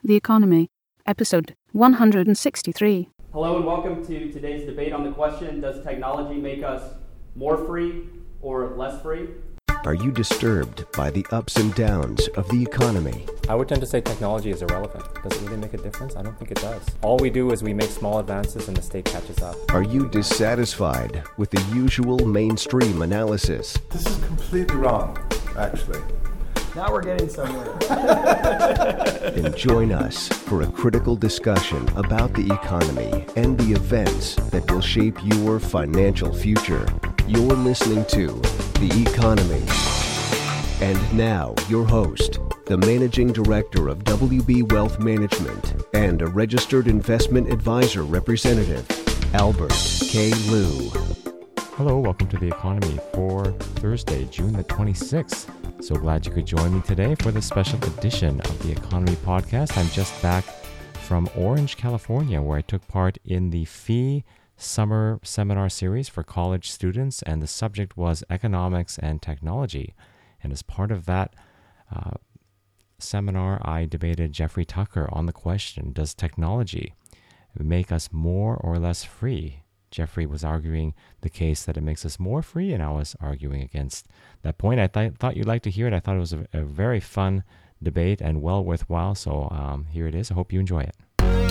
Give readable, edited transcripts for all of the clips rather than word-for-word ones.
The Economy, episode 163. Hello and welcome to today's debate on the question, does technology make us more free or less free? Are you disturbed by the ups and downs of the economy? I would tend to say technology is irrelevant. Does it really make a difference? I don't think it does. All we do is we make small advances and the state catches up. Are you dissatisfied with the usual mainstream analysis? This is completely wrong, actually. Now we're getting somewhere. Then join us for a critical discussion about the economy and the events that will shape your financial future. You're listening to The Economy. And now, your host, the Managing Director of WB Wealth Management and a registered investment advisor representative, Albert K. Liu. Hello, welcome to The Economy for Thursday, June the 26th. So glad you could join me today for this special edition of The Economy podcast. I'm just back from Orange, California, where I took part in the FEE Summer Seminar Series for college students, and the subject was economics and technology. And as part of that seminar, I debated Jeffrey Tucker on the question, does technology make us more or less free? Jeffrey was arguing the case that it makes us more free, and I was arguing against that point. I thought you'd like to hear it. I thought it was a very fun debate and well worthwhile, so here it is. I hope you enjoy it.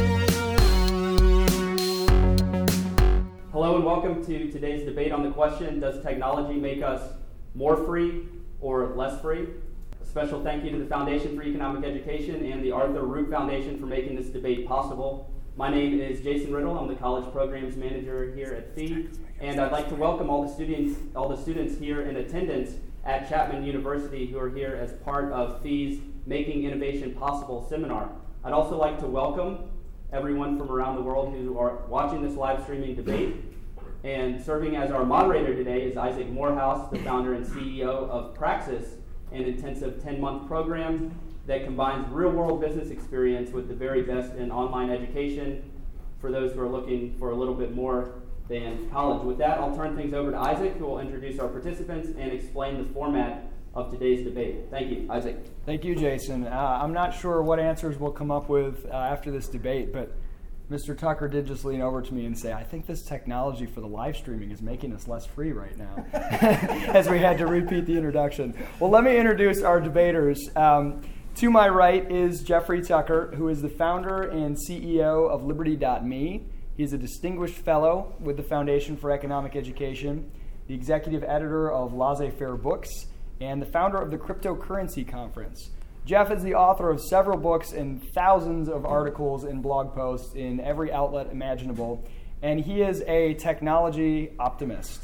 Hello and welcome to today's debate on the question, does technology make us more free or less free? A special thank you to the Foundation for Economic Education and the Arthur Root Foundation for making this debate possible. My name is Jason Riddle. I'm the College Programs Manager here at FEE, and I'd like to welcome all the students here in attendance at Chapman University who are here as part of FEE's Making Innovation Possible seminar. I'd also like to welcome everyone from around the world who are watching this live streaming debate. And serving as our moderator today is Isaac Morehouse, the founder and CEO of Praxis, an intensive 10-month program that combines real-world business experience with the very best in online education for those who are looking for a little bit more than college. With that, I'll turn things over to Isaac, who will introduce our participants and explain the format of today's debate. Thank you, Isaac. Thank you, Jason. I'm not sure what answers we'll come up with after this debate, but Mr. Tucker did just lean over to me and say, I think this technology for the live streaming is making us less free right now, as we had to repeat the introduction. Well, let me introduce our debaters. To my right is Jeffrey Tucker, who is the founder and CEO of Liberty.me. He is a distinguished fellow with the Foundation for Economic Education, the executive editor of Laissez-Faire Books, and the founder of the Cryptocurrency Conference. Jeff is the author of several books and thousands of articles and blog posts in every outlet imaginable, and he is a technology optimist.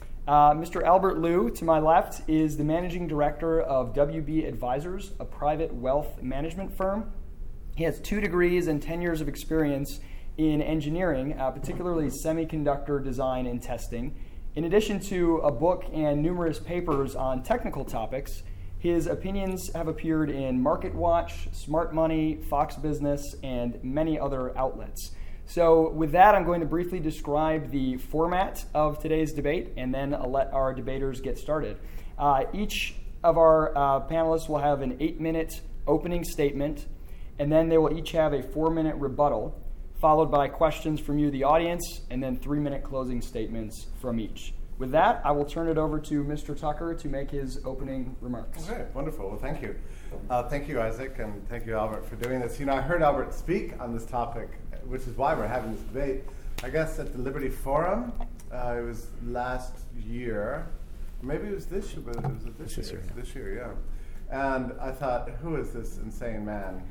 Mr. Albert Liu, to my left, is the managing director of WB Advisors, a private wealth management firm. He has 2 degrees and 10 years of experience in engineering, particularly semiconductor design and testing. In addition to a book and numerous papers on technical topics, his opinions have appeared in MarketWatch, Smart Money, Fox Business, and many other outlets. So with that, I'm going to briefly describe the format of today's debate, and then I'll let our debaters get started. Each of our panelists will have an 8-minute opening statement, and then they will each have a 4-minute rebuttal, followed by questions from you, the audience, and then 3-minute closing statements from each. With that, I will turn it over to Mr. Tucker to make his opening remarks. Okay, wonderful. Well, thank you. Thank you, Isaac, and thank you, Albert, for doing this. You know, I heard Albert speak on this topic, which is why we're having this debate, I guess, at the Liberty Forum. It was last year. Maybe it was this year, but it was this year. This year, yeah. And I thought, who is this insane man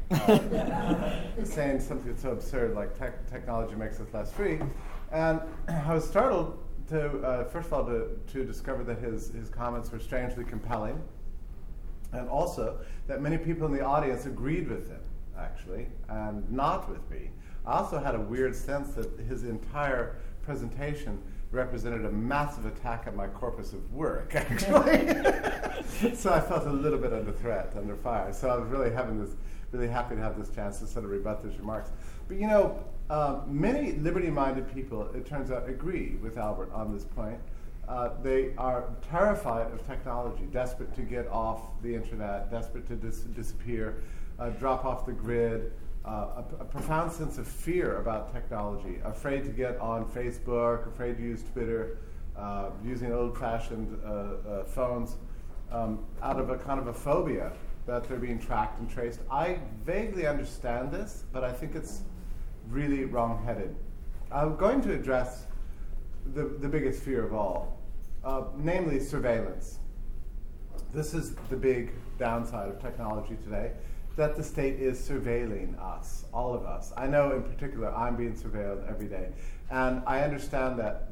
saying something so absurd like technology makes us less free? And I was startled to, first of all, to discover that his comments were strangely compelling, and also that many people in the audience agreed with him, actually, and not with me. I also had a weird sense that his entire presentation represented a massive attack at my corpus of work, actually. So I felt a little bit under threat, under fire. So I was really happy to have this chance to sort of rebut those remarks. But you know, many liberty-minded people, it turns out, agree with Albert on this point. They are terrified of technology, desperate to get off the internet, desperate to disappear, drop off the grid, a profound sense of fear about technology, afraid to get on Facebook, afraid to use Twitter, using old-fashioned phones, out of a kind of a phobia that they're being tracked and traced. I vaguely understand this, but I think it's really wrong-headed. I'm going to address the biggest fear of all, namely surveillance. This is the big downside of technology today, that the state is surveilling us, all of us. I know in particular I'm being surveilled every day. And I understand that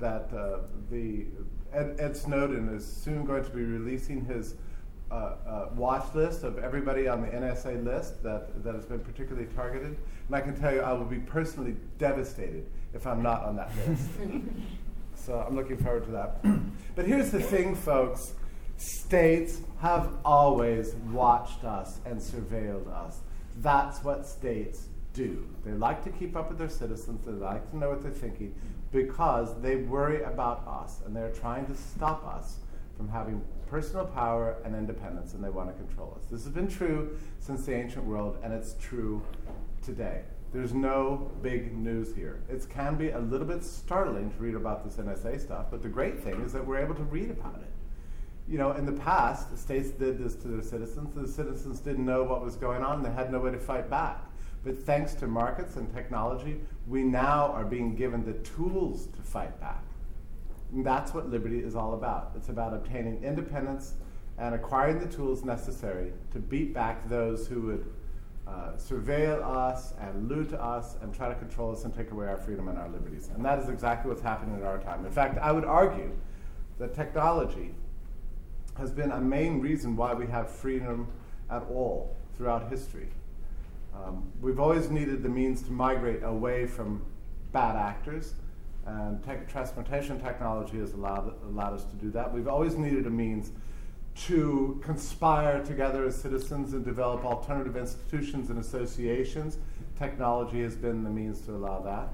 Ed Snowden is soon going to be releasing his watch list of everybody on the NSA list that has been particularly targeted. And I can tell you I will be personally devastated if I'm not on that list. So I'm looking forward to that. But here's the thing, folks. States have always watched us and surveilled us. That's what states do. They like to keep up with their citizens. They like to know what they're thinking because they worry about us, and they're trying to stop us from having personal power and independence, and they want to control us. This has been true since the ancient world, and it's true today. There's no big news here. It can be a little bit startling to read about this NSA stuff, but the great thing is that we're able to read about it. You know, in the past, the states did this to their citizens. The citizens didn't know what was going on. They had no way to fight back. But thanks to markets and technology, we now are being given the tools to fight back. And that's what liberty is all about. It's about obtaining independence and acquiring the tools necessary to beat back those who would surveil us and loot us and try to control us and take away our freedom and our liberties. And that is exactly what's happening in our time. In fact, I would argue that technology has been a main reason why we have freedom at all throughout history. We've always needed the means to migrate away from bad actors, and transportation technology has allowed us to do that. We've always needed a means to conspire together as citizens and develop alternative institutions and associations. Technology has been the means to allow that.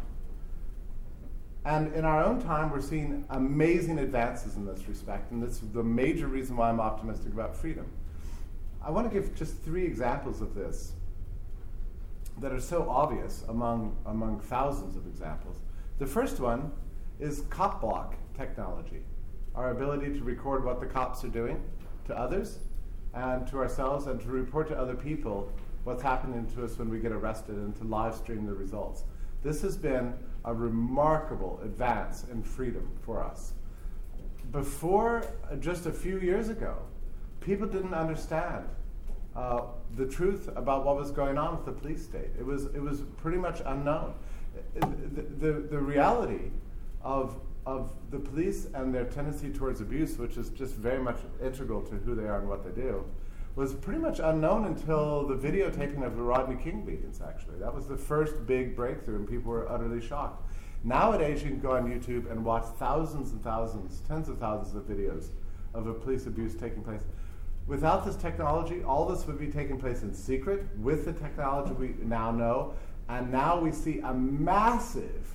And in our own time, we're seeing amazing advances in this respect, and this is the major reason why I'm optimistic about freedom. I want to give just 3 examples of this that are so obvious among thousands of examples. The first one is cop block technology, our ability to record what the cops are doing to others and to ourselves, and to report to other people what's happening to us when we get arrested, and to live stream the results. This has been a remarkable advance in freedom for us. Before, just a few years ago, people didn't understand the truth about what was going on with the police state. It was pretty much unknown. The reality of the police and their tendency towards abuse, which is just very much integral to who they are and what they do, was pretty much unknown until the videotaping of the Rodney King beatings, actually. That was the first big breakthrough, and people were utterly shocked. Nowadays, you can go on YouTube and watch thousands and thousands, tens of thousands of videos of a police abuse taking place. Without this technology, all this would be taking place in secret. With the technology we now know, and now we see a massive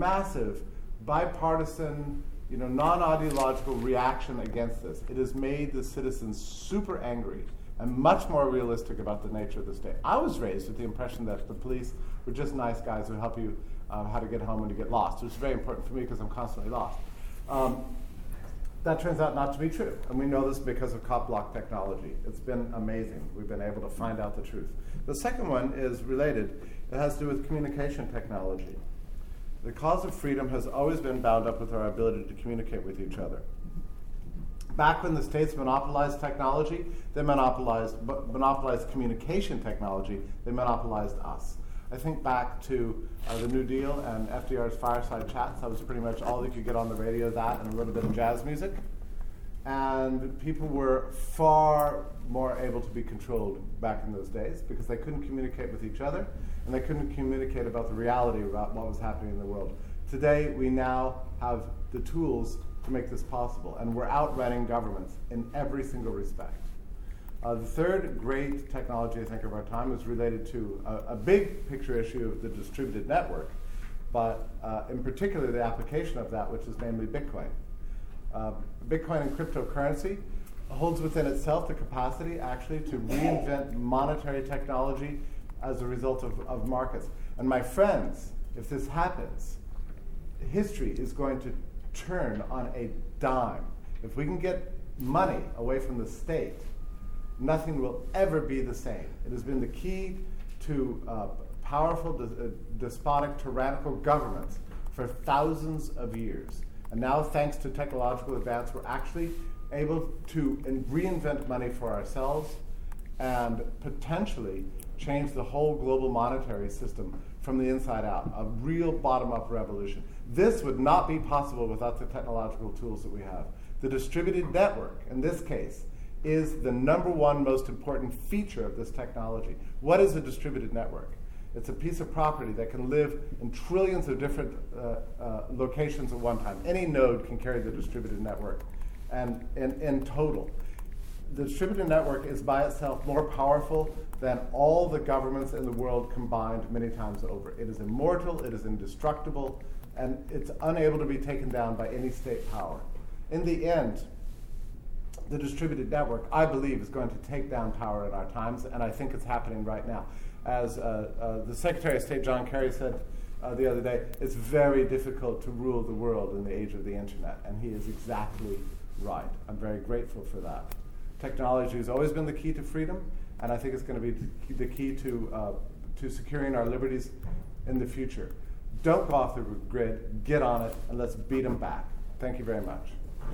bipartisan, non-ideological reaction against this. It has made the citizens super angry and much more realistic about the nature of the state. I was raised with the impression that the police were just nice guys who help you how to get home when you get lost, which is very important for me because I'm constantly lost. That turns out not to be true, and we know this because of cop block technology. It's been amazing. We've been able to find out the truth. The second one is related. It has to do with communication technology. The cause of freedom has always been bound up with our ability to communicate with each other. Back when the states monopolized technology, they monopolized communication technology. They monopolized us. I think back to the New Deal and FDR's fireside chats. That was pretty much all you could get on the radio, that and a little bit of jazz music. And people were far more able to be controlled back in those days because they couldn't communicate with each other, and they couldn't communicate about the reality about what was happening in the world. Today, we now have the tools to make this possible, and we're outrunning governments in every single respect. The third great technology, I think, of our time is related to a big picture issue of the distributed network, but in particular the application of that, which is namely Bitcoin. Bitcoin and cryptocurrency holds within itself the capacity actually to reinvent monetary technology as a result of markets. And my friends, if this happens, history is going to turn on a dime. If we can get money away from the state, nothing will ever be the same. It has been the key to powerful, despotic, tyrannical governments for thousands of years. And now, thanks to technological advance, we're actually able to reinvent money for ourselves and potentially change the whole global monetary system from the inside out, a real bottom-up revolution. This would not be possible without the technological tools that we have. The distributed network, in this case, is the number one most important feature of this technology. What is a distributed network? It's a piece of property that can live in trillions of different locations at one time. Any node can carry the distributed network. And in total, the distributed network is by itself more powerful than all the governments in the world combined many times over. It is immortal, it is indestructible, and it's unable to be taken down by any state power. In the end, the distributed network, I believe, is going to take down power in our times, and I think it's happening right now. As the Secretary of State, John Kerry, said the other day, it's very difficult to rule the world in the age of the internet, and he is exactly right. I'm very grateful for that. Technology has always been the key to freedom, and I think it's going to be the key to securing our liberties in the future. Don't go off the grid, get on it, and let's beat them back. Thank you very much.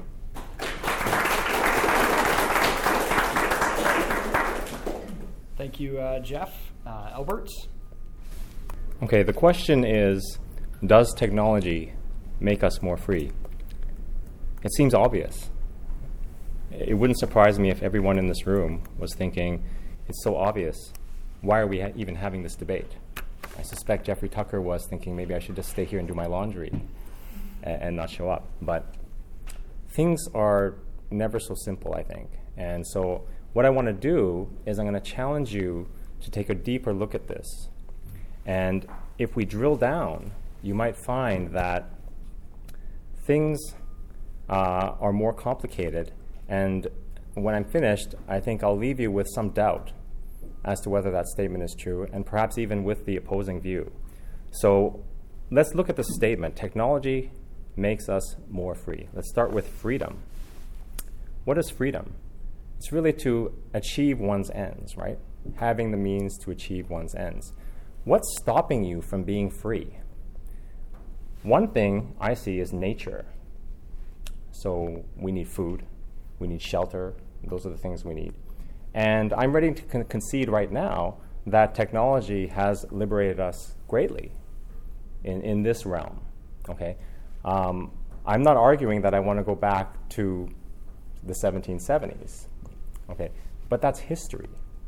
Thank you, Jeff. Albert? Okay, the question is, does technology make us more free? It seems obvious. It wouldn't surprise me if everyone in this room was thinking, it's so obvious. Why are we even having this debate? I suspect Jeffrey Tucker was thinking maybe I should just stay here and do my laundry and not show up. But things are never so simple, I think. And so what I want to do is I'm going to challenge you to take a deeper look at this. And if we drill down, you might find that things are more complicated. And when I'm finished, I think I'll leave you with some doubt as to whether that statement is true, and perhaps even with the opposing view. So let's look at the statement, technology makes us more free. Let's start with freedom. What is freedom? It's really to achieve one's ends, right? Having the means to achieve one's ends. What's stopping you from being free? One thing I see is nature. So we need food, we need shelter, those are the things we need. And I'm ready to concede right now that technology has liberated us greatly in this realm, okay? I'm not arguing that I want to go back to the 1770s, okay? But that's history.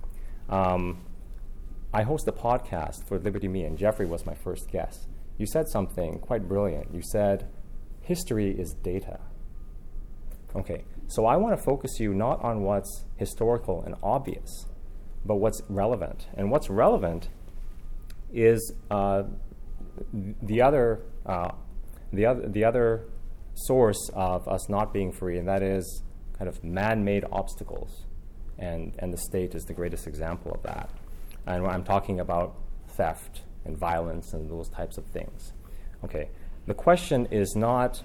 I host a podcast for Liberty Me, and Jeffrey was my first guest. You said something quite brilliant. You said, history is data. Okay, so I want to focus you not on what's historical and obvious, but what's relevant. And what's relevant is the other source of us not being free, and that is kind of man-made obstacles. And the state is the greatest example of that. And I'm talking about theft and violence and those types of things. Okay, the question is not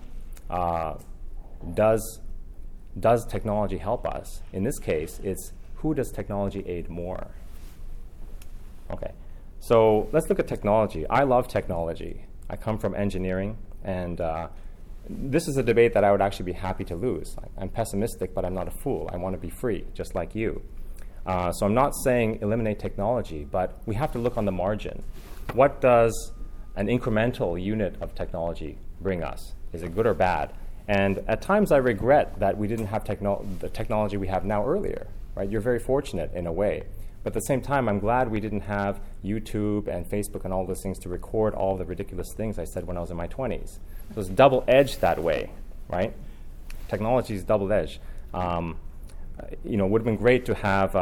does technology help us? In this case, it's who does technology aid more? Okay, so let's look at technology. I love technology. I come from engineering, and this is a debate that I would actually be happy to lose. I'm pessimistic, but I'm not a fool. I want to be free, just like you. So I'm not saying eliminate technology, but we have to look on the margin. What does an incremental unit of technology bring us? Is it good or bad? And at times I regret that we didn't have the technology we have now earlier, right? You're very fortunate in a way. But at the same time, I'm glad we didn't have YouTube and Facebook and all those things to record all the ridiculous things I said when I was in my 20s. So it's double-edged that way, right? Technology is double-edged. It would have been great to have,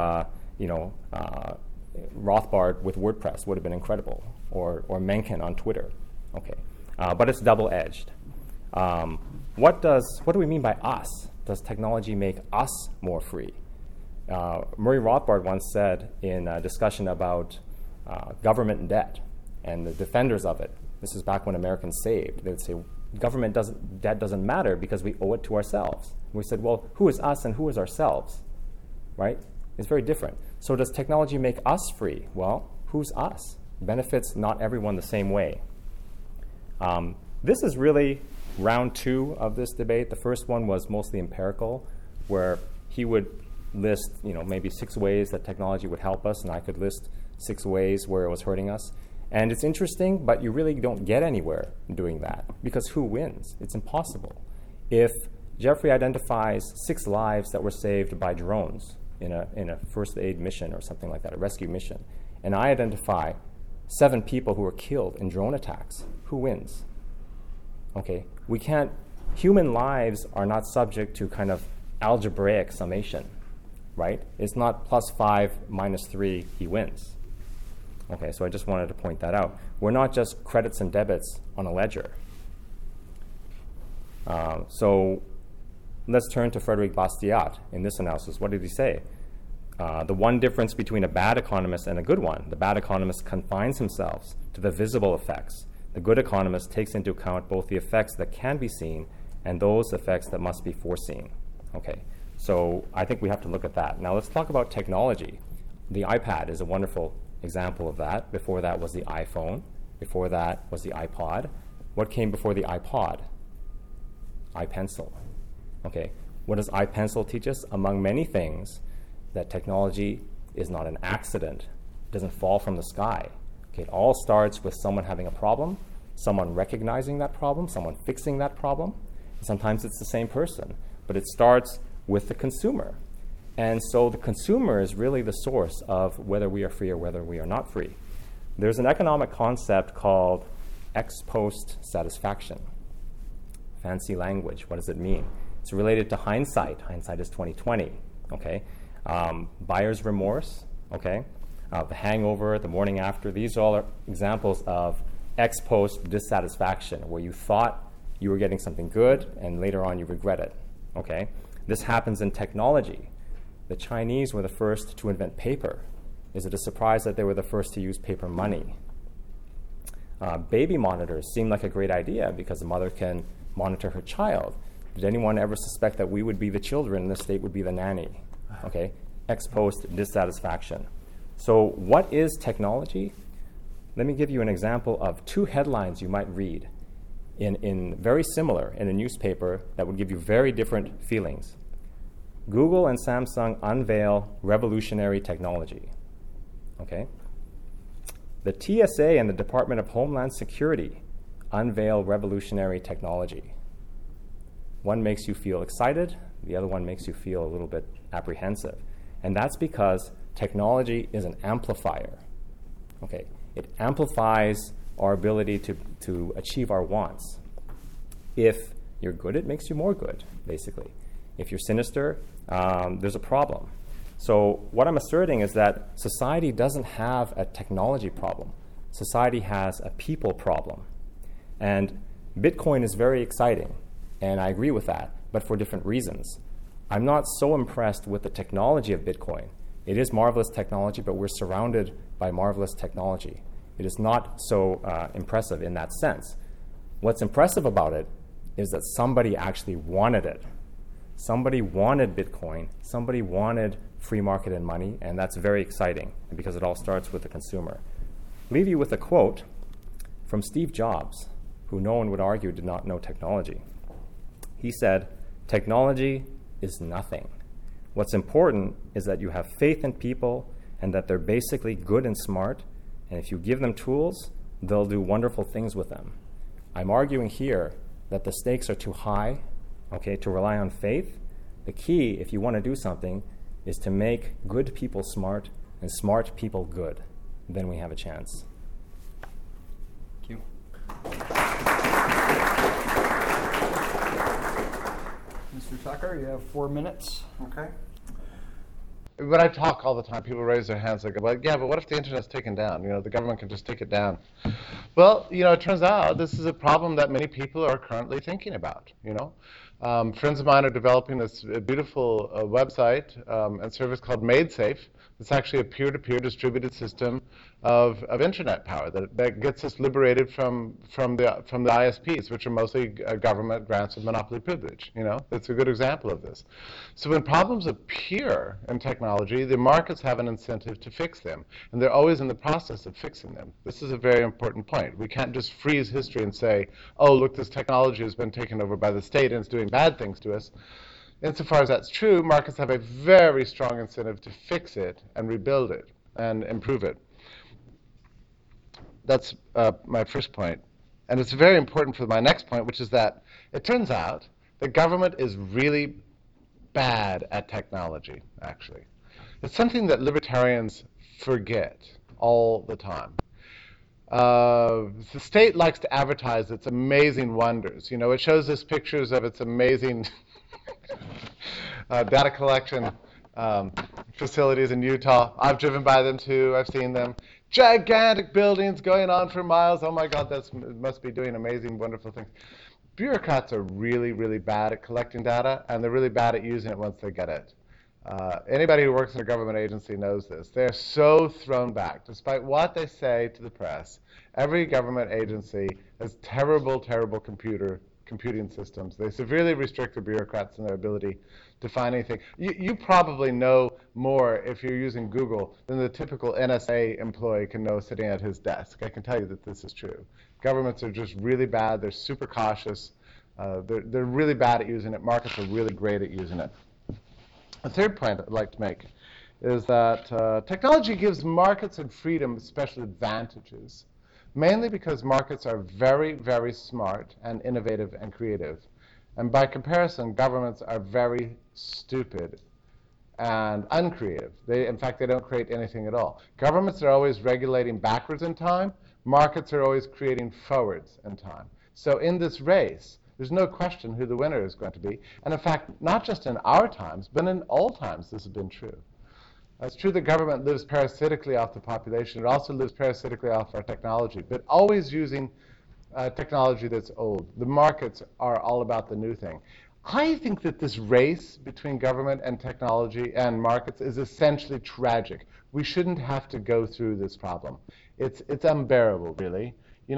Rothbard with WordPress would have been incredible, or Mencken on Twitter. Okay, but it's double-edged. What do we mean by us? Does technology make us more free? Murray Rothbard once said in a discussion about government debt and the defenders of it. This is back when Americans saved. They would say, government debt doesn't matter because we owe it to ourselves. We said, well, who is us and who is ourselves, right? It's very different. So does technology make us free? Well, who's us? Benefits not everyone the same way. This is really round 2 of this debate. The first one was mostly empirical, where he would list, maybe 6 ways that technology would help us, and I could list 6 ways where it was hurting us. And it's interesting, but you really don't get anywhere doing that, because who wins? It's impossible. If Jeffrey identifies 6 lives that were saved by drones in a first aid mission or something like that, a rescue mission, and I identify 7 people who were killed in drone attacks, who wins? Okay, we can't, human lives are not subject to kind of algebraic summation, right? It's not +5 -3, he wins. Okay, so I just wanted to point that out. We're not just credits and debits on a ledger. So let's turn to Frederick Bastiat in this analysis. What did he say? The one difference between a bad economist and a good one, the bad economist confines himself to the visible effects. The good economist takes into account both the effects that can be seen and those effects that must be foreseen. Okay, so I think we have to look at that. Now let's talk about technology. The iPad is a wonderful example of that. Before that was the iPhone. Before that was the iPod. What came before the iPod? iPencil. Okay, what does iPencil teach us? Among many things, that technology is not an accident. It doesn't fall from the sky. Okay, it all starts with someone having a problem, someone recognizing that problem, someone fixing that problem. Sometimes it's the same person, but it starts with the consumer. And so the consumer is really the source of whether we are free or whether we are not free. There's an economic concept called ex post satisfaction. Fancy language. What does it mean? It's related to hindsight. Hindsight is 20/20. Okay, buyer's remorse. Okay, the hangover, the morning after. These all are examples of ex post dissatisfaction, where you thought you were getting something good and later on you regret it. Okay, this happens in technology. The Chinese were the first to invent paper. Is it a surprise that they were the first to use paper money? Baby monitors seem like a great idea because the mother can monitor her child. Did anyone ever suspect that we would be the children and the state would be the nanny? Okay, ex post dissatisfaction. So what is technology? Let me give you an example of 2 headlines you might read in very similar in a newspaper that would give you very different feelings. Google and Samsung unveil revolutionary technology. Okay. The TSA and the Department of Homeland Security unveil revolutionary technology. One makes you feel excited, the other one makes you feel a little bit apprehensive. And that's because technology is an amplifier. Okay. It amplifies our ability to achieve our wants. If you're good, it makes you more good, basically. If you're sinister, there's a problem. So what I'm asserting is that society doesn't have a technology problem. Society has a people problem. And Bitcoin is very exciting, and I agree with that, but for different reasons. I'm not so impressed with the technology of Bitcoin. It is marvelous technology, but we're surrounded by marvelous technology. It is not so impressive in that sense. What's impressive about it is that somebody actually wanted it. Somebody wanted Bitcoin. Somebody wanted free market and money, and that's very exciting because it all starts with the consumer. Leave you with a quote from Steve Jobs, who no one would argue did not know technology. He said, "Technology is nothing. What's important is that you have faith in people and that they're basically good and smart, and if you give them tools, they'll do wonderful things with them." I'm arguing here that the stakes are too high, okay, to rely on faith. The key, if you want to do something, is to make good people smart and smart people good. Then we have a chance. Thank you. Mr. Tucker, you have 4 minutes. Okay. When I talk all the time, people raise their hands and go, well, yeah, but what if the internet's taken down? The government can just take it down. Well, it turns out this is a problem that many people are currently thinking about, Friends of mine are developing this beautiful website and service called MadeSafe, It's actually a peer-to-peer distributed system of internet power that gets us liberated from the ISPs, which are mostly government grants of monopoly privilege. It's a good example of this. So when problems appear in technology, the markets have an incentive to fix them, and they're always in the process of fixing them. This is a very important point. We can't just freeze history and say, oh, look, this technology has been taken over by the state and it's doing bad things to us. Insofar as that's true, markets have a very strong incentive to fix it and rebuild it and improve it. That's my first point. And it's very important for my next point, which is that it turns out that government is really bad at technology, actually. It's something that libertarians forget all the time. The state likes to advertise its amazing wonders. It shows us pictures of its amazing data collection facilities in Utah. I've driven by them too. I've seen them. Gigantic buildings going on for miles. Oh my God, that must be doing amazing, wonderful things. Bureaucrats are really, really bad at collecting data, and they're really bad at using it once they get it. Anybody who works in a government agency knows this. They're so thrown back. Despite what they say to the press, every government agency has terrible, terrible computing systems. They severely restrict the bureaucrats in their ability to find anything. You probably know more if you're using Google than the typical NSA employee can know sitting at his desk. I can tell you that this is true. Governments are just really bad. They're super cautious. They're really bad at using it. Markets are really great at using it. A third point I'd like to make is that technology gives markets and freedom special advantages, mainly because markets are very, very smart and innovative and creative. And by comparison, governments are very stupid and uncreative. In fact, they don't create anything at all. Governments are always regulating backwards in time. Markets are always creating forwards in time. So in this race, there's no question who the winner is going to be. And in fact, not just in our times, but in all times this has been true. It's true that government lives parasitically off the population. It also lives parasitically off our technology, but always using technology that's old. The markets are all about the new thing. I think that this race between government and technology and markets is essentially tragic. We shouldn't have to go through this problem. It's unbearable, really.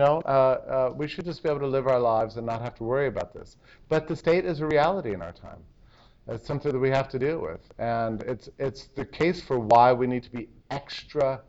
We should just be able to live our lives and not have to worry about this. But the state is a reality in our time. It's something that we have to deal with. And it's the case for why we need to be extra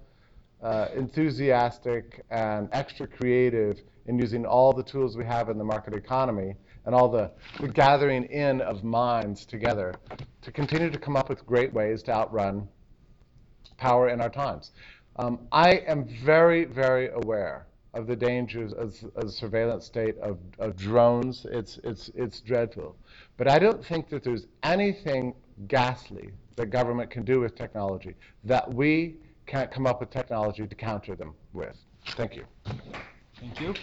enthusiastic and extra creative in using all the tools we have in the market economy and all the gathering in of minds together to continue to come up with great ways to outrun power in our times. I am very, very aware of the dangers of a surveillance state of drones. It's dreadful. But I don't think that there's anything ghastly that government can do with technology that we can't come up with technology to counter them with. Thank you. Thank you.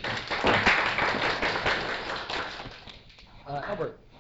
Albert.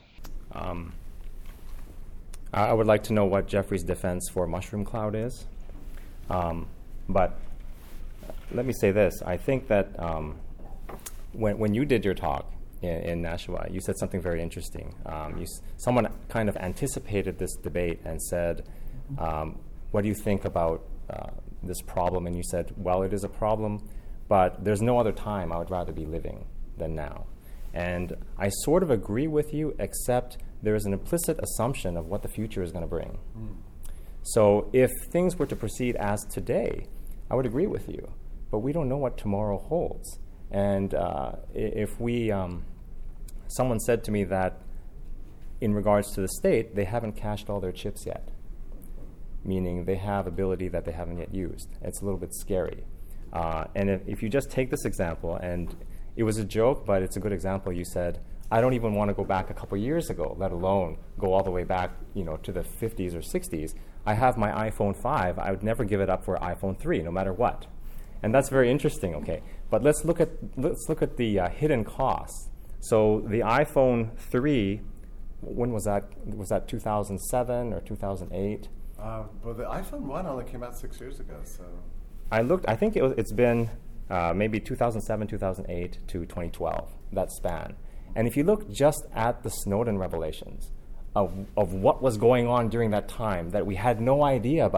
I would like to know what Jeffrey's defense for mushroom cloud is. But let me say this. I think that when you did your talk in Nashua, you said something very interesting. Someone kind of anticipated this debate and said, what do you think about this problem? And you said, well, it is a problem, but there's no other time I would rather be living than now. And I sort of agree with you, except there is an implicit assumption of what the future is going to bring. So if things were to proceed as today, I would agree with you. But we don't know what tomorrow holds. And if we, someone said to me that in regards to the state, they haven't cashed all their chips yet, meaning they have ability that they haven't yet used. It's a little bit scary. And if you just take this example, and it was a joke, but it's a good example. You said, I don't even want to go back a couple years ago, let alone go all the way back, to the 50s or 60s. I have my iPhone 5. I would never give it up for iPhone 3, no matter what. And that's very interesting, okay? But let's look at the hidden costs. So the iPhone 3, when was that? Was that 2007 or 2008? Well, the iPhone 1 only came out 6 years ago, so... I looked. I think it's been maybe 2007, 2008 to 2012, that span. And if you look just at the Snowden revelations of what was going on during that time that we had no idea about,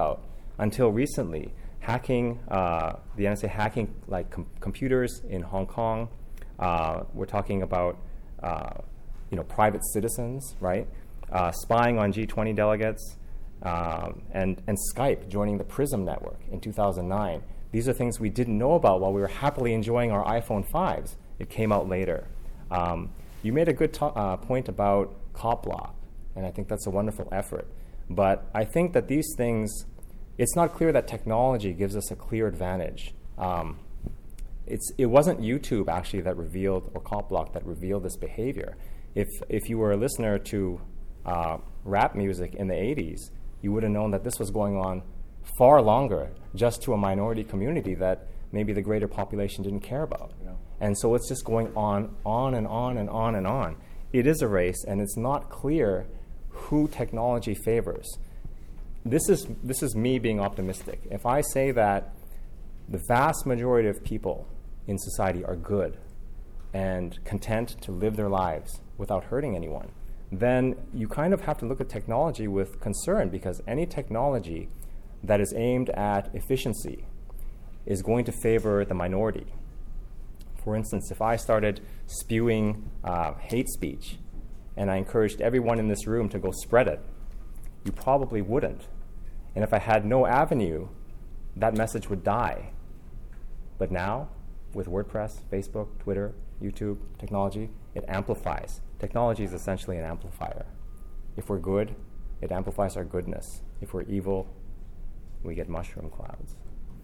until recently. Hacking, the NSA hacking like computers in Hong Kong. We're talking about private citizens, right? Spying on G20 delegates, and Skype joining the PRISM network in 2009. These are things we didn't know about while we were happily enjoying our iPhone 5s. It came out later. You made a good point about CopBlock, and I think that's a wonderful effort. But I think that these things, it's not clear that technology gives us a clear advantage. It wasn't YouTube actually that revealed, or CopBlock that revealed this behavior. If you were a listener to rap music in the 80s, you would have known that this was going on far longer, just to a minority community that maybe the greater population didn't care about. Yeah. And so it's just going on and on and on and on. It is a race, and it's not clear who technology favors. This is me being optimistic. If I say that the vast majority of people in society are good and content to live their lives without hurting anyone, then you kind of have to look at technology with concern, because any technology that is aimed at efficiency is going to favor the minority. For instance, if I started spewing hate speech and I encouraged everyone in this room to go spread it, you probably wouldn't. And if I had no avenue, that message would die. But now, with WordPress, Facebook, Twitter, YouTube, technology, it amplifies. Technology is essentially an amplifier. If we're good, it amplifies our goodness. If we're evil, we get mushroom clouds.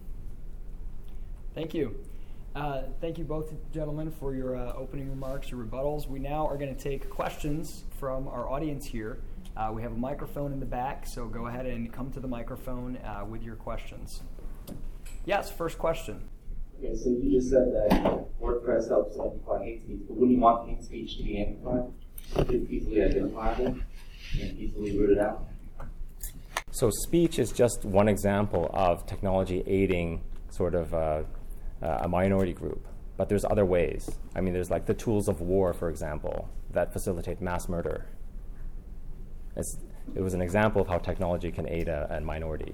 Thank you. Thank you both gentlemen for your opening remarks, your rebuttals. We now are going to take questions from our audience here. We have a microphone in the back, so go ahead and come to the microphone with your questions. Yes, first question. Okay, so you just said that WordPress helps amplify hate speech, but when you want hate speech to be amplified, is it easily identifiable and easily rooted out? So speech is just one example of technology aiding sort of a minority group, but there's other ways. I mean, there's like the tools of war, for example, that facilitate mass murder. It was an example of how technology can aid a minority.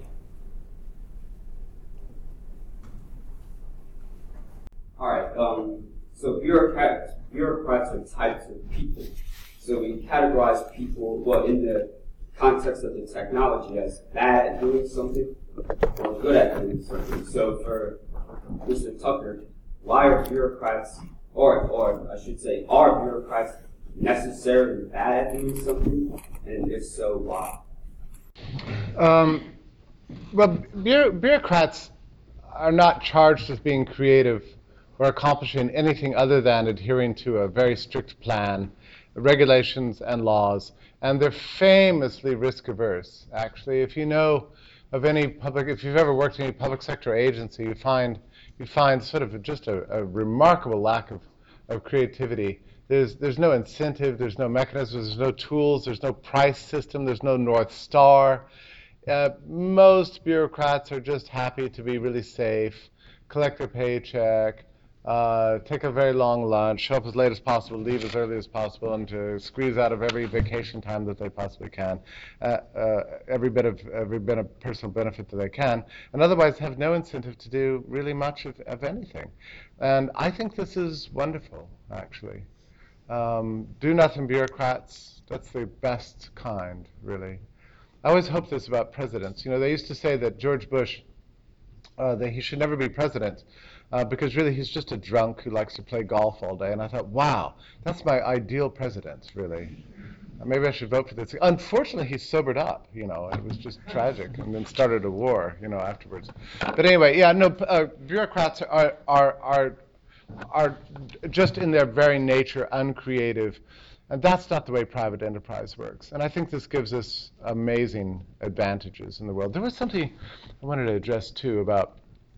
All right, so bureaucrats are types of people. So we categorize people, well, in the context of the technology, as bad at doing something or good at doing something. So for Mr. Tucker, why are bureaucrats, or I should say, are bureaucrats necessarily bad at doing something? And if so, why? Well, bureaucrats are not charged with being creative or accomplishing anything other than adhering to a very strict plan, regulations and laws, and they're famously risk-averse. Actually, if you know of any public, if you've ever worked in any public sector agency, you find sort of just a remarkable lack of creativity. There's no incentive, there's no mechanism, there's no tools, there's no price system, there's no North Star. Most bureaucrats are just happy to be really safe, collect their paycheck, take a very long lunch, show up as late as possible, leave as early as possible, and to squeeze out of every vacation time that they possibly can, every bit of personal benefit that they can, and otherwise have no incentive to do really much of anything. And I think this is wonderful, actually. Do-nothing bureaucrats, that's the best kind, really. I always hope this about presidents. You know, they used to say that George Bush, that he should never be president, because really he's just a drunk who likes to play golf all day. And I thought, wow, that's my ideal president, really. Maybe I should vote for this. Unfortunately, he sobered up, you know. It was just tragic, and then started a war, you know, afterwards. But anyway, yeah, no, bureaucrats are just in their very nature uncreative. And that's not the way private enterprise works. And I think this gives us amazing advantages in the world. There was something I wanted to address, too, about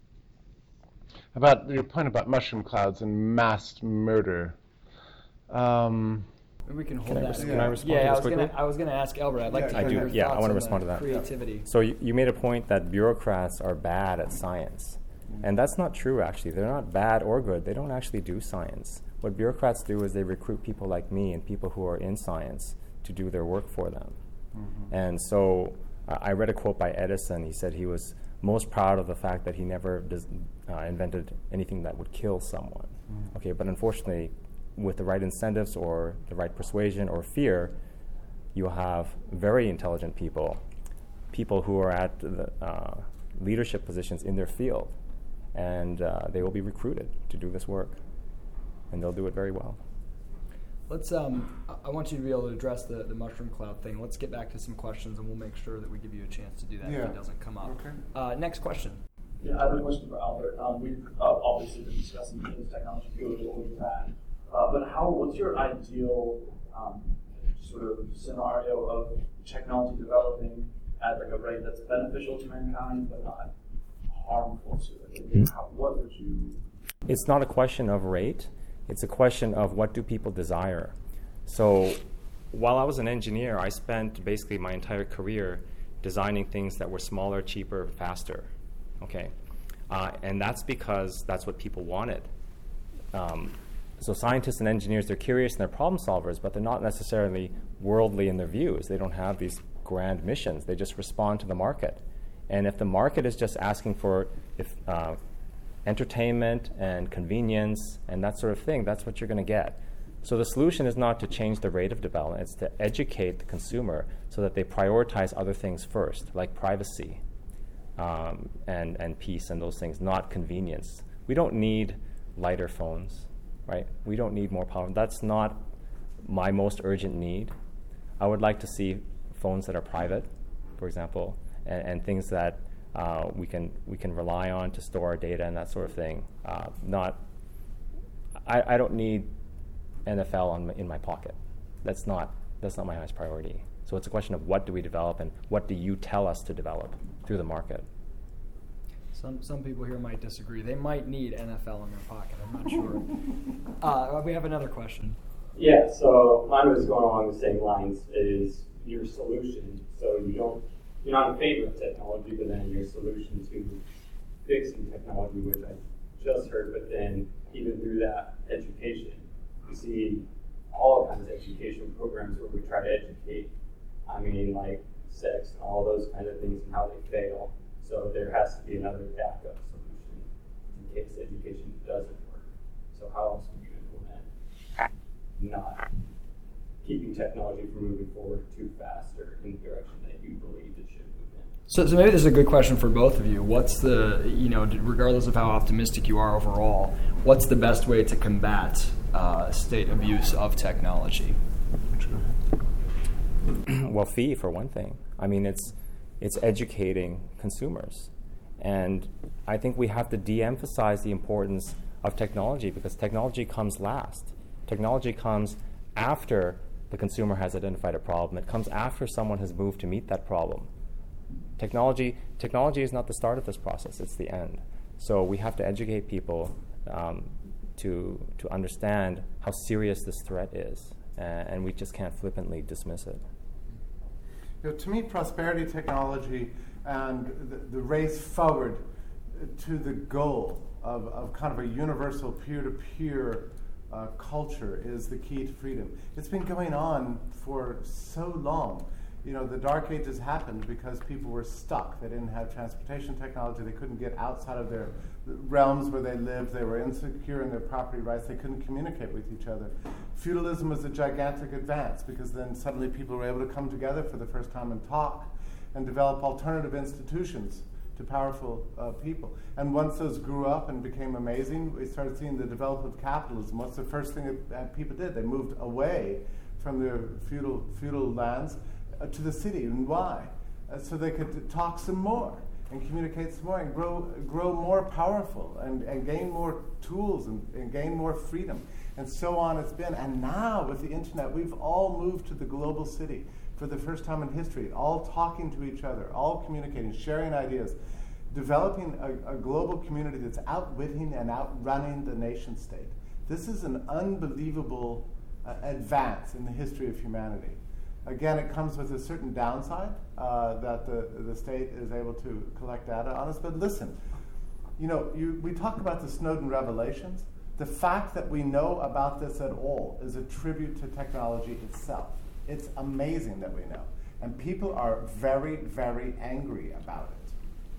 your point about mushroom clouds and mass murder. We can hold that. Can I respond to this quickly? I was going to ask Albert. I'd like to hear your thoughts I want to on respond to that. Creativity. So you made a point that bureaucrats are bad at science. And that's not true, actually. They're not bad or good. They don't actually do science. What bureaucrats do is they recruit people like me and people who are in science to do their work for them. Mm-hmm. And so I read a quote by Edison. He said he was most proud of the fact that he never invented anything that would kill someone. Okay, but unfortunately, with the right incentives or the right persuasion or fear, you have very intelligent people who are at the leadership positions in their field, and they will be recruited to do this work, and they'll do it very well. Let's. I want you to be able to address the mushroom cloud thing. Let's get back to some questions, and we'll make sure that we give you a chance to do that if it doesn't come up. Okay. Next question. Yeah, I have a question for Albert. We've obviously been discussing this technology good or bad, but what's your ideal sort of scenario of technology developing at like a rate that's beneficial to mankind but not harmful to it? What would you? It's not a question of rate. It's a question of what do people desire. So while I was an engineer, I spent basically my entire career designing things that were smaller, cheaper, faster. Okay, and that's because that's what people wanted. So scientists and engineers, they're curious and they're problem solvers, but they're not necessarily worldly in their views. They don't have these grand missions. They just respond to the market. And if the market is just asking for entertainment and convenience and that sort of thing, that's what you're going to get. So the solution is not to change the rate of development. It's to educate the consumer so that they prioritize other things first, like privacy and peace and those things, not convenience. We don't need lighter phones, right? We don't need more power. That's not my most urgent need. I would like to see phones that are private, for example, and things that we can rely on to store our data and that sort of thing. I don't need NFL in my pocket. That's not my highest priority. So it's a question of what do we develop and what do you tell us to develop through the market. Some people here might disagree. They might need NFL in their pocket. I'm not sure. We have another question. Yeah, so mine was going along the same lines as your solution. So you're not in favor of technology, but then your solution to fixing technology, which I just heard, but then even through that education, you see all kinds of education programs where we try to educate, like sex and all those kind of things and how they fail. So there has to be another backup solution in case education doesn't work. So how else would you implement not keeping technology from moving forward too fast or in the direction that you believe it should move in? So maybe this is a good question for both of you. What's the, regardless of how optimistic you are overall, what's the best way to combat state abuse of technology? Well, fee for one thing. It's educating consumers. And I think we have to de-emphasize the importance of technology because technology comes last. Technology comes after the consumer has identified a problem. It comes after someone has moved to meet that problem. Technology is not the start of this process, it's the end. So we have to educate people to understand how serious this threat is, and we just can't flippantly dismiss it. To me, prosperity technology and the race forward to the goal of kind of a universal peer-to-peer culture is the key to freedom. It's been going on for so long. The Dark Ages happened because people were stuck. They didn't have transportation technology. They couldn't get outside of their realms where they lived. They were insecure in their property rights. They couldn't communicate with each other. Feudalism was a gigantic advance because then suddenly people were able to come together for the first time and talk and develop alternative institutions to powerful people. And once those grew up and became amazing, we started seeing the development of capitalism. What's the first thing that people did? They moved away from their feudal lands to the city. And why? So they could talk some more and communicate some more and grow more powerful and gain more tools and gain more freedom. And so on it's been. And now with the internet, we've all moved to the global city for the first time in history, all talking to each other, all communicating, sharing ideas, developing a global community that's outwitting and outrunning the nation state. This is an unbelievable advance in the history of humanity. Again, it comes with a certain downside that the state is able to collect data on us. But listen, we talk about the Snowden revelations. The fact that we know about this at all is a tribute to technology itself. It's amazing that we know. And people are very, very angry about it.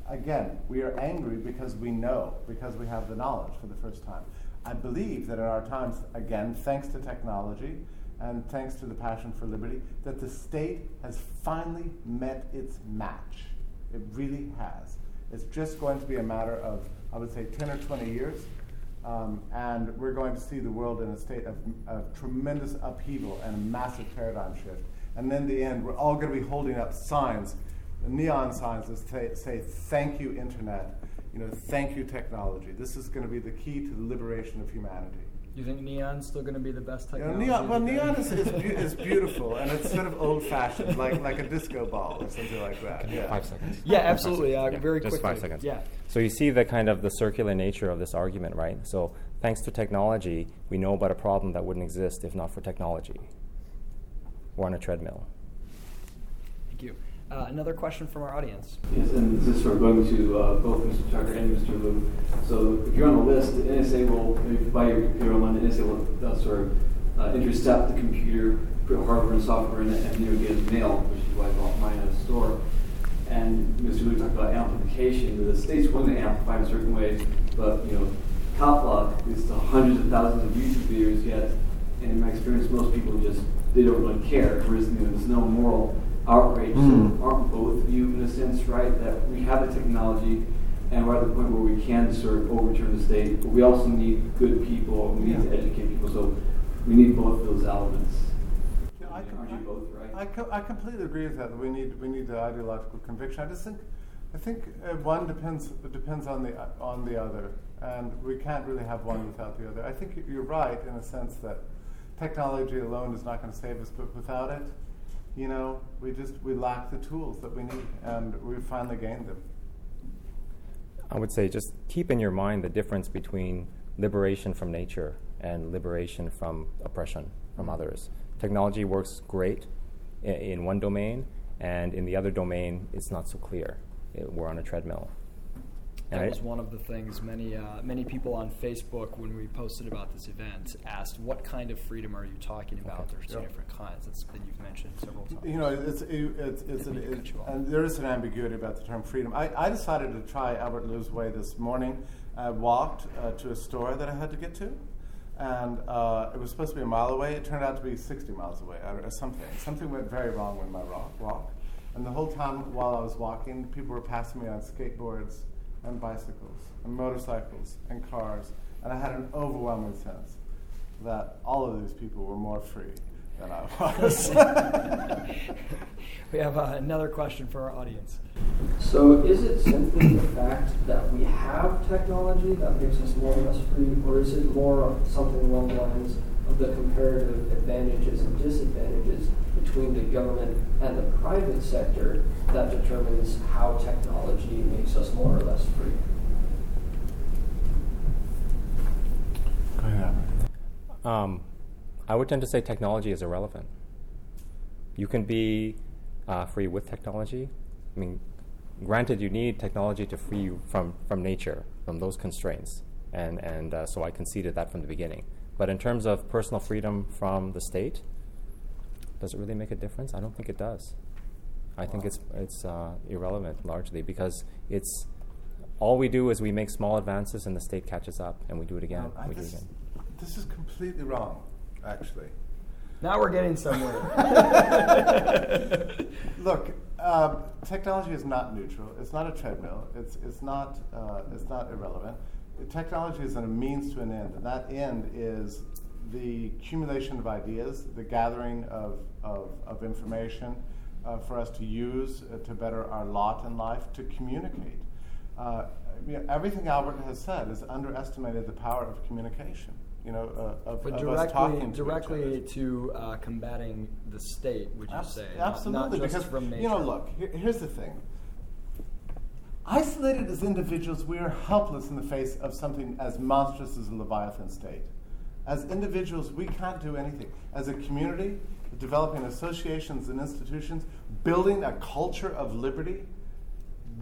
again, we are angry because we know, because we have the knowledge for the first time. I believe that in our times, again, thanks to technology and thanks to the passion for liberty, that the state has finally met its match. It really has. It's just going to be a matter of, I would say, 10 or 20 years, and we're going to see the world in a state of tremendous upheaval and a massive paradigm shift. And then in the end, we're all going to be holding up signs, neon signs that say thank you, Internet, thank you, technology. This is going to be the key to the liberation of humanity. You think neon's still going to be the best technology? Neon is beautiful, and it's sort of old-fashioned, like a disco ball or something like that. Yeah. 5 seconds. Yeah, absolutely. Very just quickly. 5 seconds. Yeah. So you see the kind of the circular nature of this argument, right? So thanks to technology, we know about a problem that wouldn't exist if not for technology. We're on a treadmill. Thank you. Another question from our audience. Yes, and this is for going to both Mr. Tucker and Mr. Liu. So if you're on the list, the NSA will, if you buy your computer online, the NSA will sort of intercept the computer, put hardware and software in it, and you get a mail, which is why I bought mine at a store. And Mr. Liu talked about amplification. The states want to amplify in certain ways, but CopBlock is to hundreds of thousands of YouTube videos yet, and in my experience, most people they don't really care. Whereas there's no moral outrage. So aren't both of you, in a sense, right, that we have the technology and we're at the point where we can sort of overturn the state, but we also need good people, we need to educate people, so we need both those elements. Yeah, Aren't you both right? I completely agree with that. We need the ideological conviction. I think one depends on the other, and we can't really have one without the other. I think you're right in a sense that technology alone is not going to save us, but without it, we lack the tools that we need, and we've finally gained them. I would say just keep in your mind the difference between liberation from nature and liberation from oppression from others. Technology works great in one domain, and in the other domain, it's not so clear. We're on a treadmill. That was one of the things many people on Facebook, when we posted about this event, asked, what kind of freedom are you talking about? Okay. There's two different kinds. That's that you've mentioned several times. And there is an ambiguity about the term freedom. I decided to try Albert Liu's way this morning. I walked to a store that I had to get to, and it was supposed to be a mile away. It turned out to be 60 miles away, or something. Something went very wrong with my walk. And the whole time while I was walking, people were passing me on skateboards and bicycles and motorcycles and cars, and I had an overwhelming sense that all of these people were more free than I was. We have another question for our audience. So is it simply the fact that we have technology that makes us more or less free, or is it more something along the lines of the comparative advantages and disadvantages between the government and the private sector that determines how technology makes us more or less free? Go ahead. I would tend to say technology is irrelevant. You can be free with technology. I mean, granted, you need technology to free you from nature, from those constraints, and so I conceded that from the beginning. But in terms of personal freedom from the state, does it really make a difference? I don't think it does. I think it's irrelevant largely because it's all we do is we make small advances and the state catches up and we do it again. This is completely wrong, actually. Now we're getting somewhere. Look, technology is not neutral. It's not a treadmill. It's not irrelevant. Technology is a means to an end, and that end is the accumulation of ideas, the gathering of information for us to use to better our lot in life, to communicate. Everything Albert has said has underestimated the power of communication. Of us talking to directly each other. to combating the state, would you say? Absolutely, not just because from nature. Look, here's the thing. Isolated as individuals, we are helpless in the face of something as monstrous as a Leviathan state. As individuals, we can't do anything. As a community, developing associations and institutions, building a culture of liberty,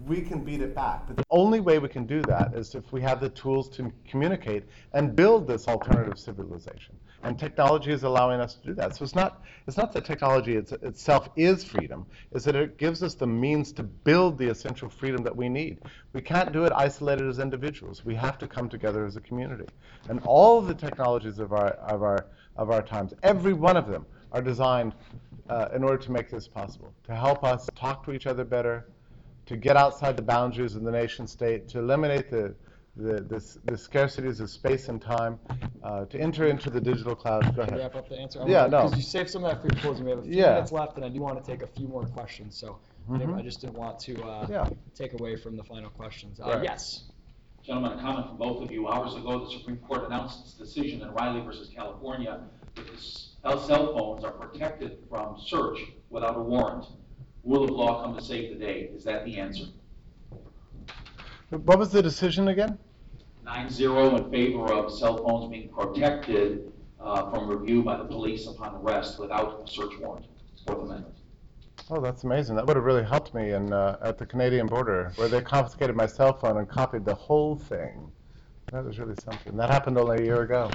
we can beat it back. But the only way we can do that is if we have the tools to communicate and build this alternative civilization. And technology is allowing us to do that. So it's not that technology itself is freedom. It's that it gives us the means to build the essential freedom that we need. We can't do it isolated as individuals. We have to come together as a community. And all of the technologies of our times, every one of them, are designed in order to make this possible, to help us talk to each other better, to get outside the boundaries of the nation state, to eliminate the scarcities of space and time, to enter into the digital cloud. Go ahead. Wrap up the answer. No. Because you saved some of that for your closing. We have a few minutes left, and I do want to take a few more questions. So I just didn't want to take away from the final questions. Right. Yes. Gentlemen, a comment from both of you. Hours ago, the Supreme Court announced its decision in Riley versus California that the cell phones are protected from search without a warrant. Rule of law come to save the day. Is that the answer? What was the decision again? 9-0 in favor of cell phones being protected from review by the police upon arrest without a search warrant. Fourth Amendment. Oh, that's amazing. That would have really helped me at the Canadian border, where they confiscated my cell phone and copied the whole thing. That was really something. That happened only a year ago.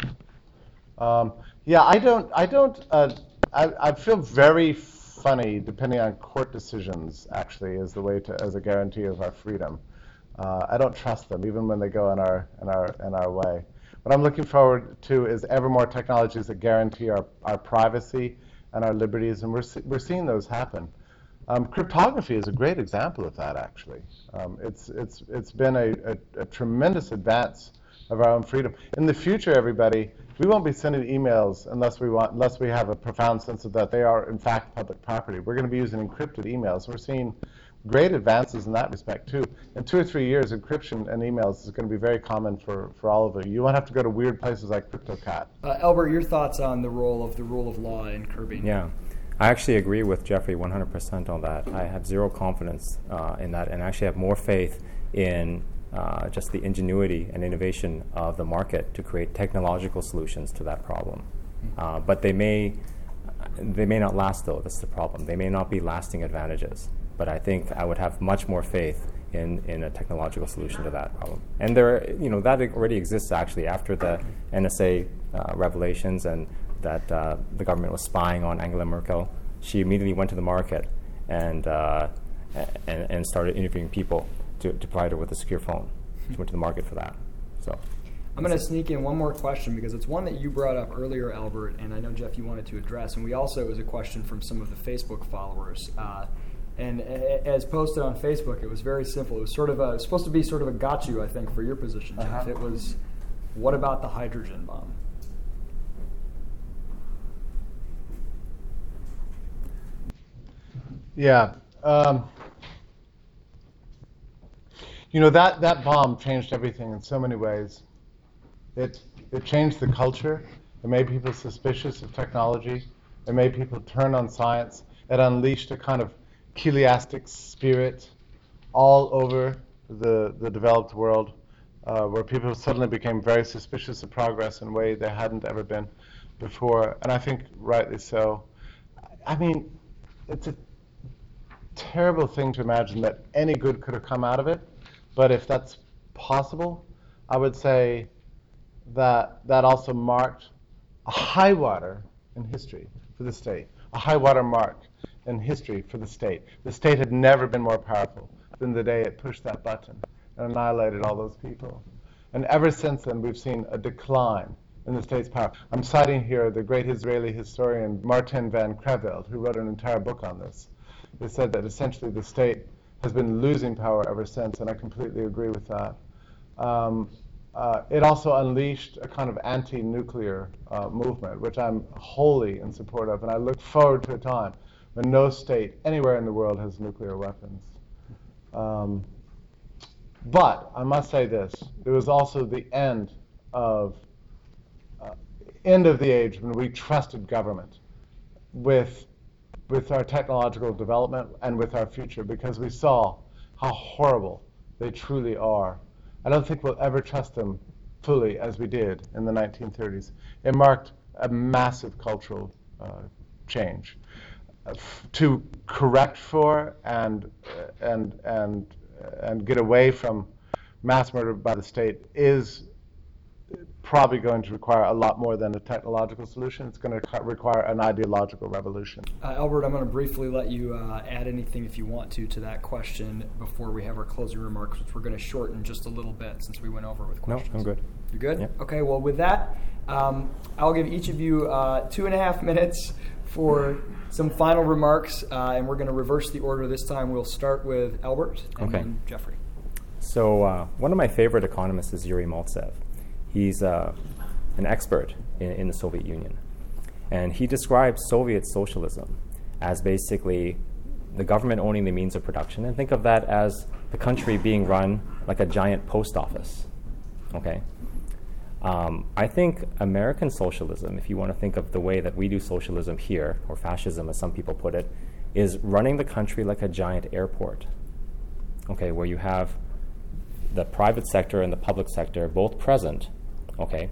I feel very funny, depending on court decisions, actually, as a guarantee of our freedom. I don't trust them, even when they go in our way. What I'm looking forward to is ever more technologies that guarantee our privacy and our liberties, and we're seeing those happen. Cryptography is a great example of that, actually. It's been a tremendous advance of our own freedom. In the future, everybody, we won't be sending emails unless we have a profound sense of that they are in fact public property. We're going to be using encrypted emails. We're seeing great advances in that respect too. In 2 or 3 years, encryption and emails is going to be very common for all of you. You won't have to go to weird places like CryptoCat. Albert, your thoughts on the role of law in curbing? Yeah, I actually agree with Jeffrey 100% on that. I have zero confidence in that, and actually have more faith in just the ingenuity and innovation of the market to create technological solutions to that problem. But they may not last, though. That's the problem. They may not be lasting advantages. But I think I would have much more faith in a technological solution to that problem. And that already exists actually after the NSA revelations and that the government was spying on Angela Merkel. She immediately went to the market and started interviewing people to provide her with a secure phone. She went to the market for that. So I'm going to sneak in one more question because it's one that you brought up earlier, Albert, and I know, Jeff, you wanted to address. And it was a question from some of the Facebook followers. And as posted on Facebook, it was very simple. It was supposed to be sort of a got you, I think, for your position, Jeff. It was, what about the hydrogen bomb? Yeah. That bomb changed everything in so many ways. It changed the culture. It made people suspicious of technology. It made people turn on science. It unleashed a kind of chiliastic spirit all over the developed world, where people suddenly became very suspicious of progress in a way they hadn't ever been before, and I think rightly so. I mean, it's a terrible thing to imagine that any good could have come out of it, but if that's possible, I would say that also marked a high water in history for the state, a high water mark in history for the state. The state had never been more powerful than the day it pushed that button and annihilated all those people. And ever since then, we've seen a decline in the state's power. I'm citing here the great Israeli historian Martin van Creveld, who wrote an entire book on this. He said that essentially the state has been losing power ever since, and I completely agree with that. It also unleashed a kind of anti-nuclear movement, which I'm wholly in support of, and I look forward to a time when no state anywhere in the world has nuclear weapons. But I must say this, it was also the end of the age when we trusted government with our technological development and with our future, because we saw how horrible they truly are. I don't think we'll ever trust them fully as we did in the 1930s. It marked a massive cultural change. To correct for and get away from mass murder by the state is probably going to require a lot more than a technological solution. It's going to require an ideological revolution. Albert, I'm going to briefly let you add anything if you want to that question before we have our closing remarks, which we're going to shorten just a little bit since we went over with questions. No, I'm good. You're good? Yeah. Okay, well, with that, I'll give each of you 2.5 minutes for some final remarks, and we're going to reverse the order this time. We'll start with Albert and then Jeffrey. So one of my favorite economists is Yuri Maltsev. He's an expert in the Soviet Union. And he describes Soviet socialism as basically the government owning the means of production. And think of that as the country being run like a giant post office. Okay? I think American socialism, if you want to think of the way that we do socialism here, or fascism as some people put it, is running the country like a giant airport. Okay, where you have the private sector and the public sector both present, okay,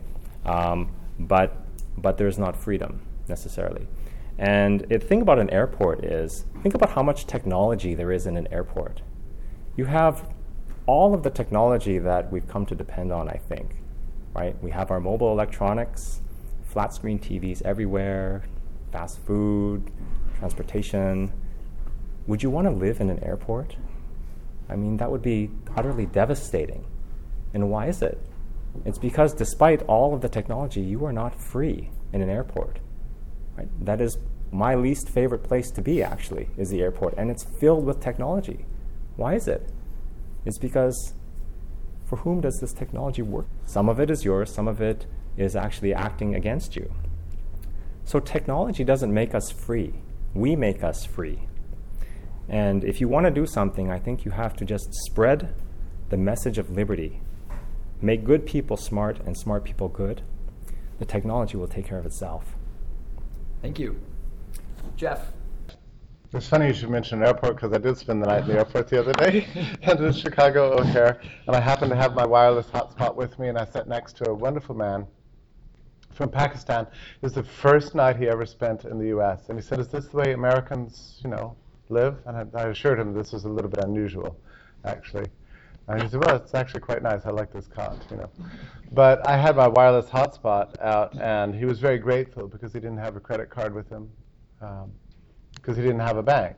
but there's not freedom necessarily. And the thing about an airport is, think about how much technology there is in an airport. You have all of the technology that we've come to depend on, I think, right? We have our mobile electronics, flat screen TVs everywhere, fast food, transportation. Would you want to live in an airport? I mean, that would be utterly devastating. And why is it? It's because despite all of the technology, you are not free in an airport. Right? That is my least favorite place to be, actually, is the airport. And it's filled with technology. Why is it? It's because for whom does this technology work? Some of it is yours, some of it is actually acting against you. So technology doesn't make us free. We make us free. And if you want to do something, I think you have to just spread the message of liberty. Make good people smart and smart people good. The technology will take care of itself. Thank you. Jeff. It's funny you should mention an airport, because I did spend the night in the airport the other day at the Chicago O'Hare, and I happened to have my wireless hotspot with me, and I sat next to a wonderful man from Pakistan. It was the first night he ever spent in the U.S., and he said, "Is this the way Americans, live?" And I assured him this was a little bit unusual, actually. And he said, "Well, it's actually quite nice. I like this cot, But I had my wireless hotspot out, and he was very grateful because he didn't have a credit card with him, because he didn't have a bank.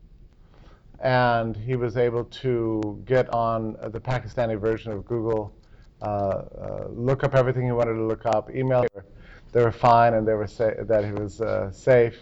And he was able to get on the Pakistani version of Google, look up everything he wanted to look up, email. They were fine, and they were that he was safe.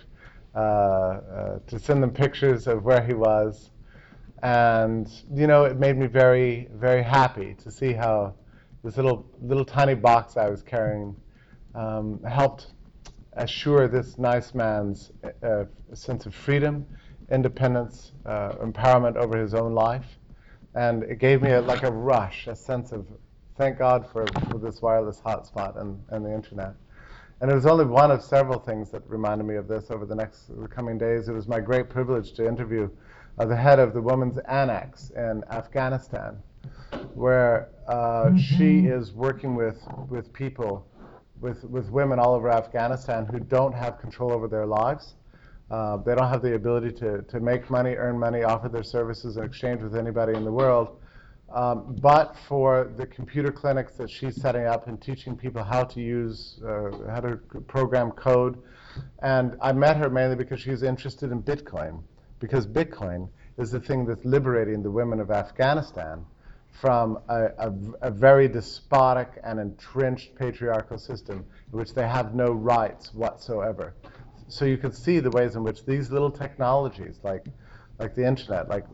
To send them pictures of where he was. And, it made me very, very happy to see how this little tiny box I was carrying helped assure this nice man's sense of freedom, independence, empowerment over his own life. And it gave me a rush, a sense of thank God for this wireless hotspot and the internet. And it was only one of several things that reminded me of this over the coming days. It was my great privilege to interview the head of the Women's Annex in Afghanistan, where she is working with people, with women all over Afghanistan who don't have control over their lives. They don't have the ability to make money, earn money, offer their services in exchange with anybody in the world. But for the computer clinics that she's setting up and teaching people how to program code. And I met her mainly because she's interested in Bitcoin, because Bitcoin is the thing that's liberating the women of Afghanistan from a very despotic and entrenched patriarchal system in which they have no rights whatsoever. So you can see the ways in which these little technologies, like the internet, like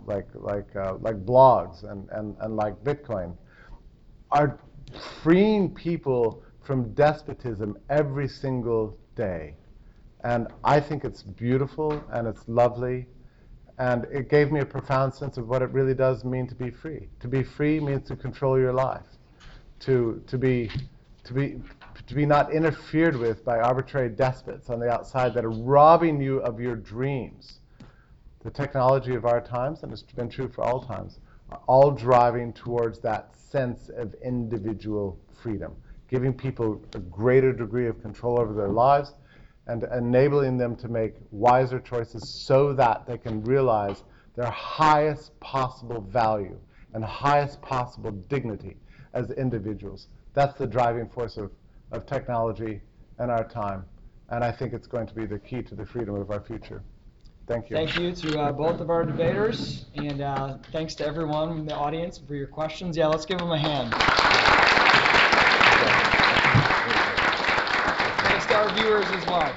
blogs and like Bitcoin, are freeing people from despotism every single day. And I think it's beautiful and it's lovely, and it gave me a profound sense of what it really does mean to be free. To be free means to control your life, to be not interfered with by arbitrary despots on the outside that are robbing you of your dreams. The technology of our times, and it's been true for all times, are all driving towards that sense of individual freedom, giving people a greater degree of control over their lives and enabling them to make wiser choices so that they can realize their highest possible value and highest possible dignity as individuals. That's the driving force of technology in our time, and I think it's going to be the key to the freedom of our future. Thank you. Thank you to both of our debaters, and thanks to everyone in the audience for your questions. Yeah, let's give them a hand. Thanks to our viewers as well.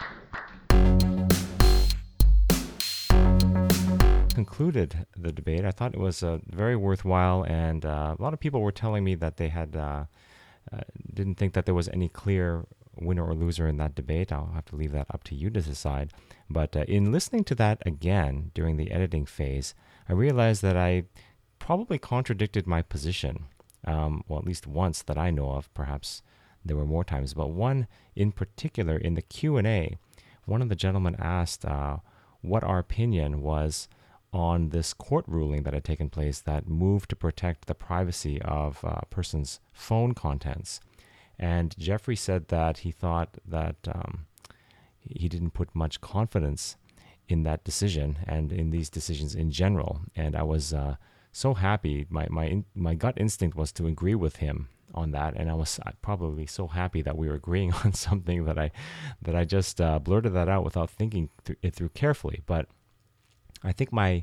Concluded the debate. I thought it was very worthwhile, and a lot of people were telling me that they had didn't think that there was any clear winner or loser in that debate. I'll have to leave that up to you to decide. But in listening to that again during the editing phase, I realized that I probably contradicted my position. Well, at least once that I know of. Perhaps there were more times, but one in particular in the Q&A, one of the gentlemen asked what our opinion was on this court ruling that had taken place that moved to protect the privacy of a person's phone contents. And Jeffrey said that he thought that he didn't put much confidence in that decision and in these decisions in general. And I was so happy. My gut instinct was to agree with him on that, and I was probably so happy that we were agreeing on something that I just blurted that out without thinking it through carefully. But I think my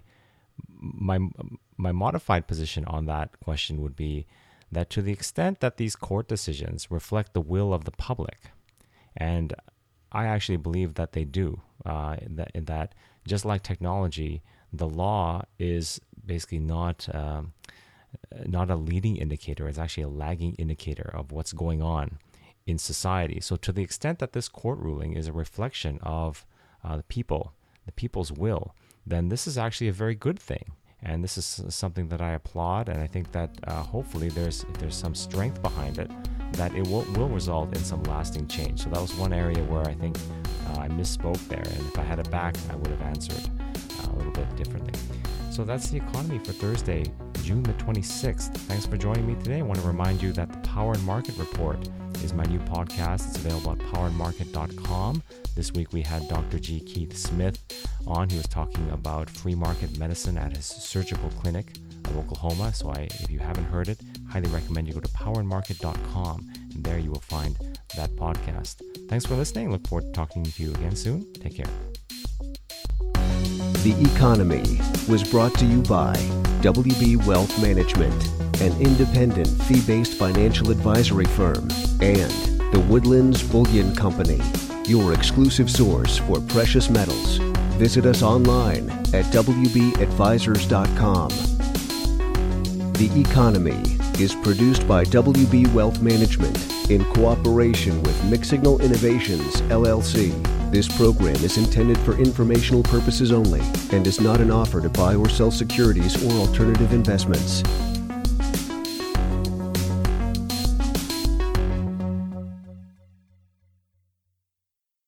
modified position on that question would be that to the extent that these court decisions reflect the will of the public, and I actually believe that they do, that just like technology, the law is basically not a leading indicator. It's actually a lagging indicator of what's going on in society. So to the extent that this court ruling is a reflection of the people's will, then this is actually a very good thing. And this is something that I applaud, and I think that hopefully if there's some strength behind it, that it will result in some lasting change. So that was one area where I think I misspoke there, and if I had it back, I would have answered a little bit differently. So that's the economy for Thursday, June the 26th. Thanks for joining me today. I want to remind you that the Power and Market Report is my new podcast. It's available at powerandmarket.com. This week we had Dr. G. Keith Smith on. He was talking about free market medicine at his surgical clinic of Oklahoma. So if you haven't heard it, highly recommend you go to powerandmarket.com, and there you will find that podcast. Thanks for listening. Look forward to talking to you again soon. Take care. The Economy was brought to you by WB Wealth Management, an independent fee-based financial advisory firm, and the Woodlands Bullion Company, your exclusive source for precious metals. Visit us online at wbadvisors.com. The Economy is produced by WB Wealth Management in cooperation with Mixignal Innovations, LLC. This program is intended for informational purposes only and is not an offer to buy or sell securities or alternative investments.